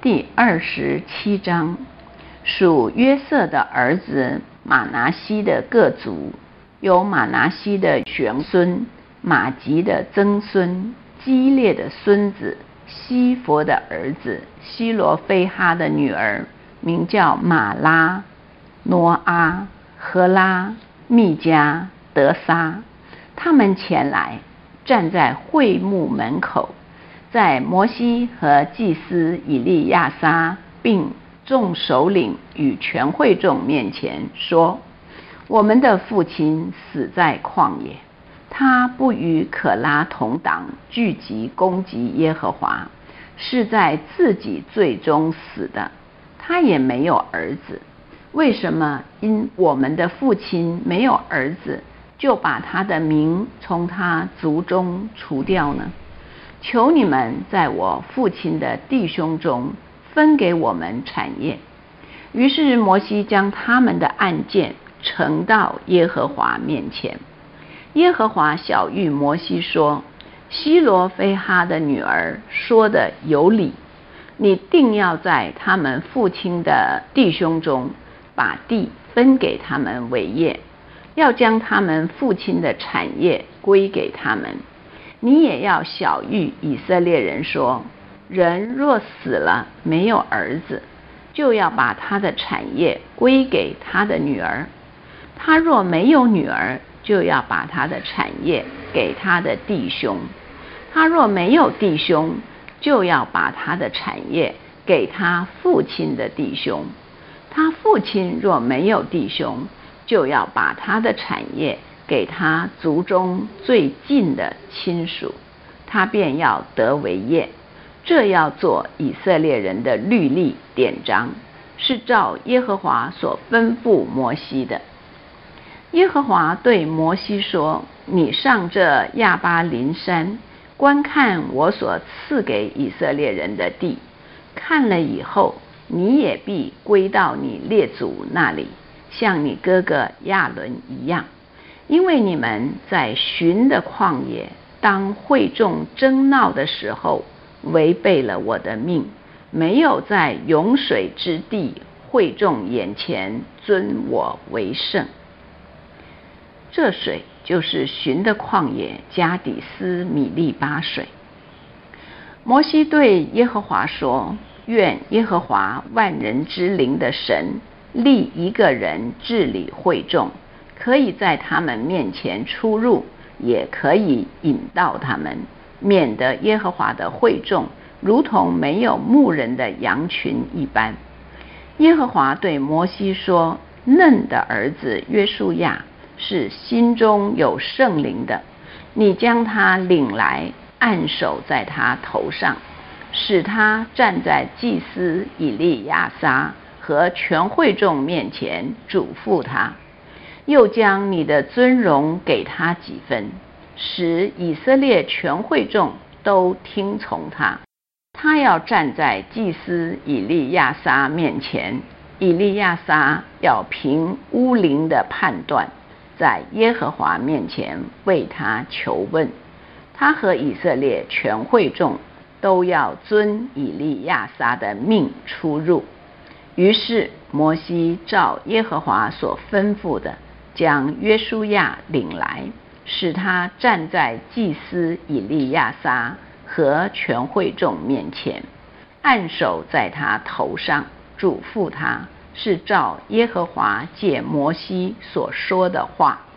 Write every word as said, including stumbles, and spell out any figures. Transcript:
第二十七章，属约瑟的儿子马拿西的各族，有马拿西的玄孙、马吉的曾孙、基列的孙子、西弗的儿子、希罗非哈的女儿，名叫马拉、挪阿、荷拉、密加、德撒。他们前来，站在会幕门口，在摩西和祭司以利亚撒并众首领与全会众面前说：我们的父亲死在旷野，他不与可拉同党聚集攻击耶和华，是在自己罪中死的。他也没有儿子，为什么因我们的父亲没有儿子，就把他的名从他族中除掉呢？求你们在我父亲的弟兄中分给我们产业。于是摩西将他们的案件呈到耶和华面前。耶和华晓谕摩西说：希罗非哈的女儿说的有理，你定要在他们父亲的弟兄中把地分给他们为业，要将他们父亲的产业归给他们。你也要晓谕以色列人说：人若死了没有儿子，就要把他的产业归给他的女儿；他若没有女儿，就要把他的产业给他的弟兄；他若没有弟兄，就要把他的产业给他父亲的弟兄；他父亲若没有弟兄，就要把他的产业给他族中最近的亲属，他便要得为业。这要做以色列人的律例典章，是照耶和华所吩咐摩西的。耶和华对摩西说：你上这亚巴琳山，观看我所赐给以色列人的地，看了以后，你也必归到你列祖那里，像你哥哥亚伦一样。因为你们在寻的旷野，当会众争闹的时候，违背了我的命，没有在涌水之地会众眼前尊我为圣。这水就是寻的旷野加底斯米利巴水。摩西对耶和华说：愿耶和华万人之灵的神立一个人治理会众，可以在他们面前出入，也可以引导他们，免得耶和华的会众如同没有牧人的羊群一般。耶和华对摩西说：嫩的儿子约书亚是心中有圣灵的，你将他领来，按手在他头上，使他站在祭司以利亚撒和全会众面前，嘱咐他。又将你的尊荣给他几分，使以色列全会众都听从他。他要站在祭司以利亚撒面前，以利亚撒要凭乌灵的判断，在耶和华面前为他求问。他和以色列全会众都要遵以利亚撒的命出入。于是摩西照耶和华所吩咐的，将约书亚领来，使他站在祭司以利亚撒和全会众面前，按手在他头上，嘱咐他，是照耶和华借摩西所说的话。